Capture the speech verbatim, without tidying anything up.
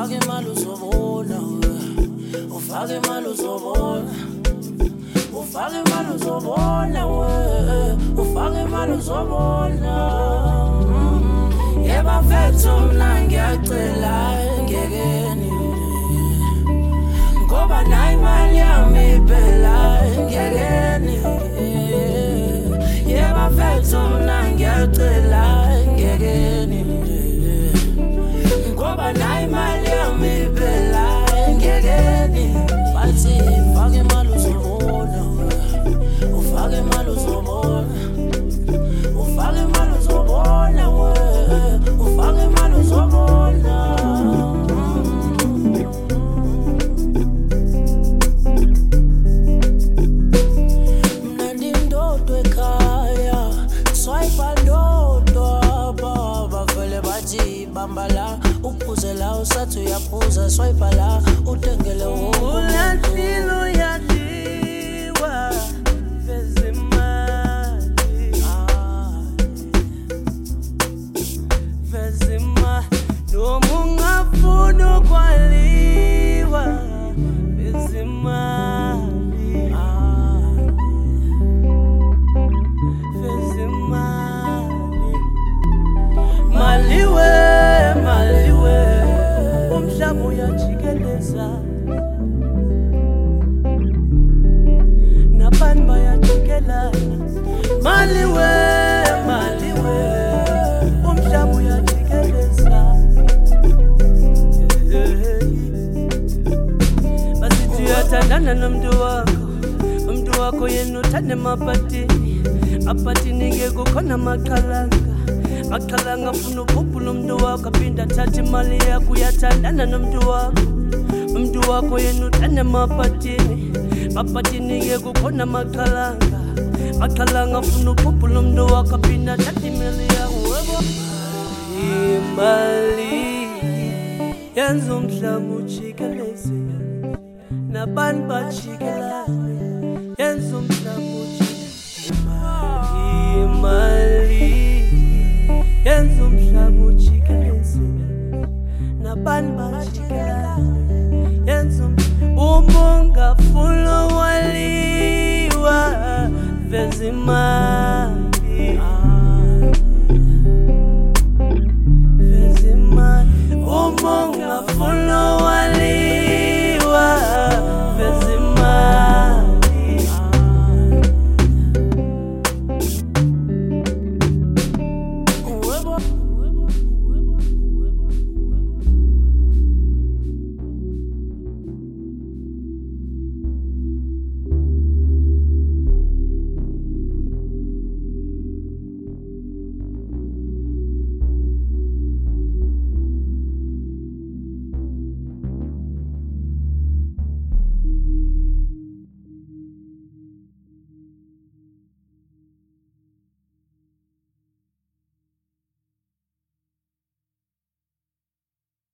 ufake imali uzobona ufake imali uzobona ufake imali uzobona ufake imali uzobona yeba mfethu mina ngiyacela ngekeni ngoba nayi imali yami phela ngekeni yeba mfethu mina ngiyacela ngekeni ngoba nayi imali yami phela ngekeni bathi fake imali uzobona ufake imali uzobona ufake imali uzobona ufake imali uzobona mna ndindodo ekhaya swipe ndodwa baba vele bathi bamba la uphuze la usathi uyaphuza swipe la utengele ulahlilo yadliwa vezimali vezimali noma ungafuna ukwaliwa vezimali vezimali maliwe maliwe umhlaba uyajikeleza nabantu bayajikelana maliwe maliwe umhlaba uyajikeleza basithi uyathandana nomntu wakho umntu wakho yena uthande mapatini apatini ngeke khona maqhalanga maqhalanga afuna ukhuphula umntu wakho aphinda athathe imali yakho uyathandana nomntu wakho umntu wakho yena uthande mapatini mapatini ngeke khona maqhalanga maqhalanga afuna ukhuphula umntu wakho aphinda athathe imali yakho imali yenza umhlaba ujikeleze nabantu bajikelane yenza umhlaba ujikeleze imali yenza umhlaba ujikeleze nabantu bajikelane yenza uma ungafuna waliwa veza imali